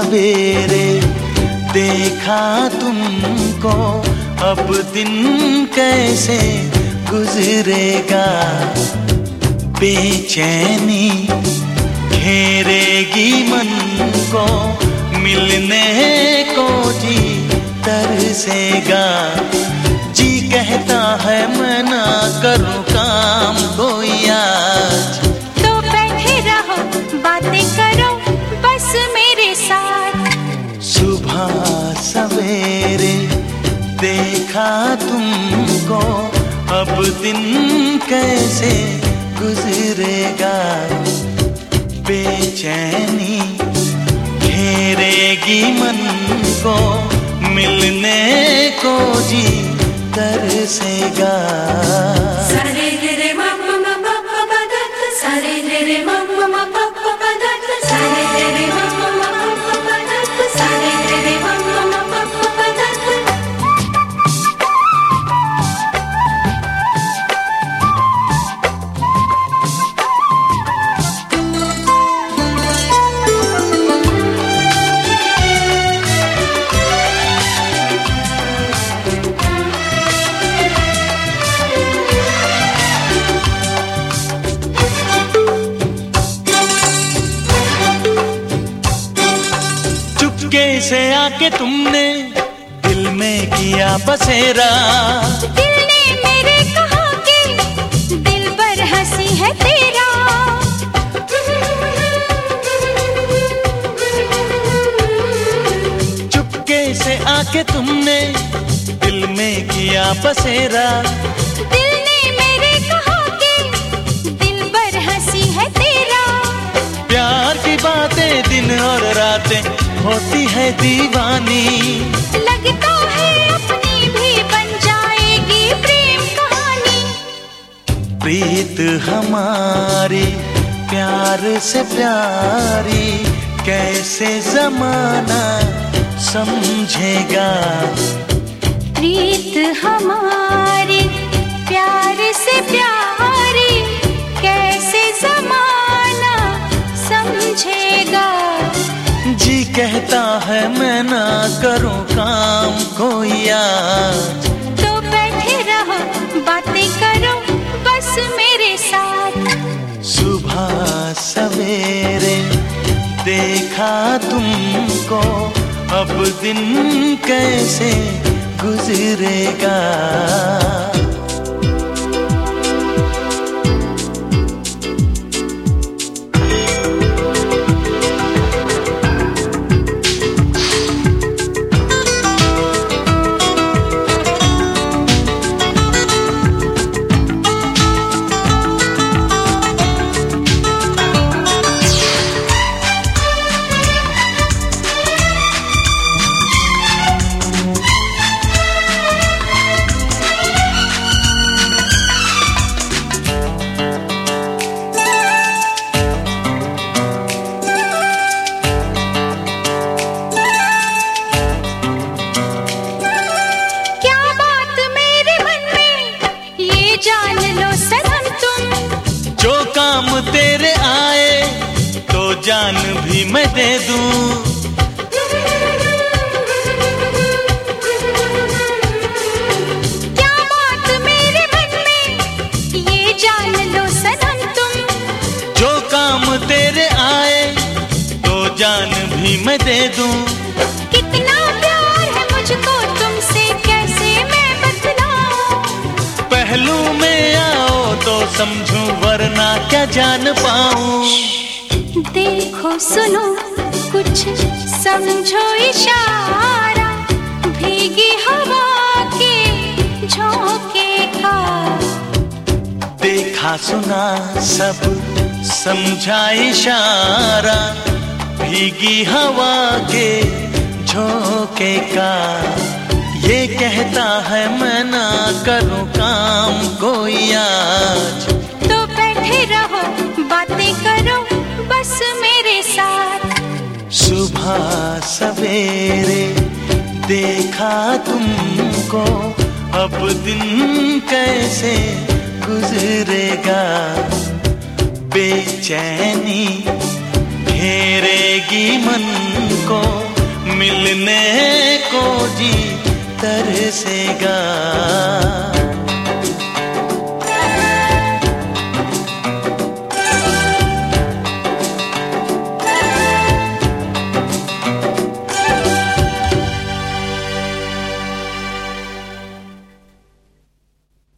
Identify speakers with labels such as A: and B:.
A: सवेरे देखा तुमको, अब दिन कैसे गुजरेगा। बेचैनी घेरेगी मन को, मिलने को जी तरसेगा। जी कहता है मैं ना करूं काम कोई आज।
B: तो बैठे रहो बातें करो बस मेरे साथ।
A: सुबह सवेरे देखा तुमको, अब दिन कैसे गुजरेगा। बेचैनी घेरेगी मन को, मिलने को जी तरसेगा।
B: सारे रे मम्मा मम्मा पापा दत्त, सारे रे मम्मा मम्मा पापा दत्त, सारे रे मम्मा मम्मा पापा दत्त, सारे रे मम्मा मम्मा पापा दत्त।
A: कैसे आके तुमने दिल में किया बसेरा।
B: दिल ने मेरे कहा कि दिल पर हंसी है तेरा।
A: चुपके से आके तुमने दिल में किया बसेरा।
B: दिल ने मेरे कहा कि दिल पर हंसी है तेरा।
A: प्यार की बातें दिन और रातें होती है दीवानी।
B: लगता है अपनी भी बन जाएगी प्रेम कहानी।
A: प्रीत हमारी प्यार से प्यारी, कैसे जमाना समझेगा।
B: प्रीत हमारी प्यार से प्यारी, कैसे जमाना समझेगा।
A: जी कहता है मैं ना करूं काम कोई आज।
B: तो बैठे रहो बातें करो बस मेरे साथ।
A: सुबह सवेरे देखा तुमको, अब दिन कैसे गुजरेगा। तेरे आए तो जान भी मैं दे दूं।
B: क्या बात मेरे मन में ये जान लो सनम तुम।
A: जो काम तेरे आए तो जान भी मैं दे दूं।
B: कितना प्यार है मुझको तुमसे कैसे मैं बतलाऊं।
A: पहलू में आओ तो समझूं वरना क्या जान पाऊं।
B: देखो सुनो कुछ समझो इशारा, भीगी हवा के झोंके का।
A: देखा सुना सब समझा इशारा, भीगी हवा के झोंके का। ये कहता है मैं ना करूं काम कोई आज।
B: तो बैठे रहो बातें करो बस मेरे साथ।
A: सुबह सवेरे देखा तुमको, अब दिन कैसे गुजरेगा। बेचैनी घेरेगी मन को, मिलने को जी तरसेगा।